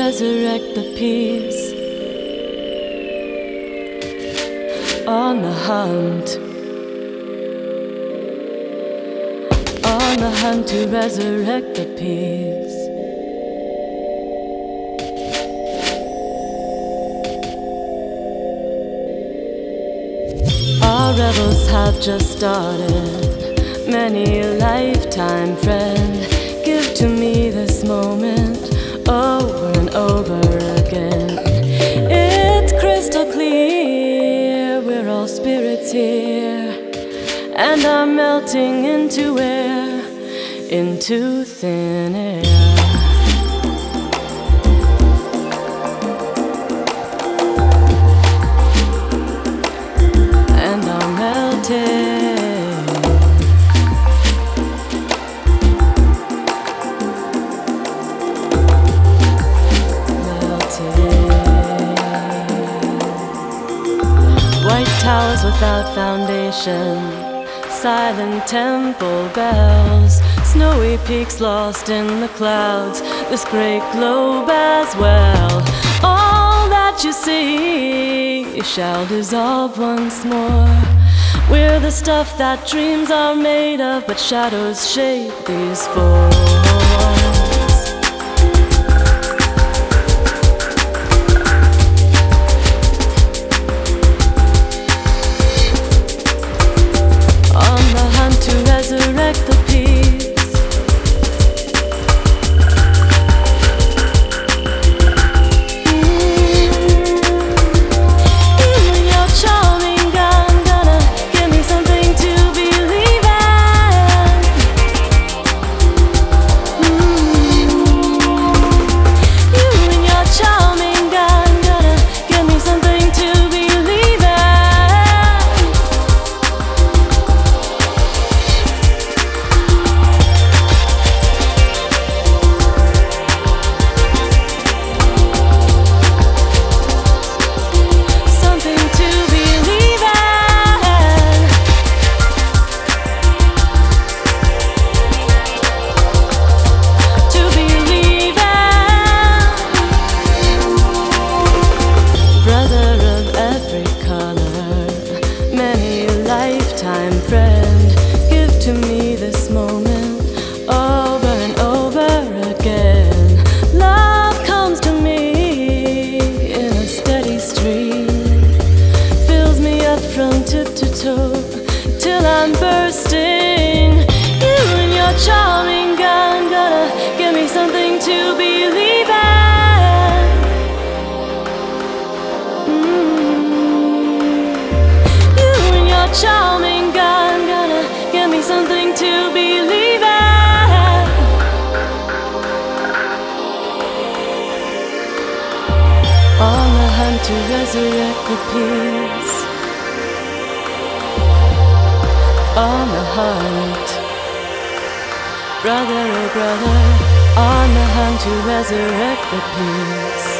resurrect the peace. On the hunt, on the hunt to resurrect the peace. Our rebels have just started. Many a lifetime friend, give to me this moment over and over again. It's crystal clear, we're all spirits here, and are melting into air, into thin air. White towers without foundation, silent temple bells, snowy peaks lost in the clouds, this great globe as well. All that you see shall dissolve once more. We're the stuff that dreams are made of, but shadows shape these forms. Resurrect the peace. You and your charming gun gonna give me something to believe in. You and your charming gun gonna give me something to believe in. Lifetime friend, give to me this moment over and over again. Love comes to me in a steady stream, fills me up from tip to toe till I'm bursting. You and your charming gun gonna give me something to believe in. Charming gun gonna give me something to believe in. On the hunt to resurrect the peace. On the hunt, brother, oh brother, on the hunt to resurrect the peace.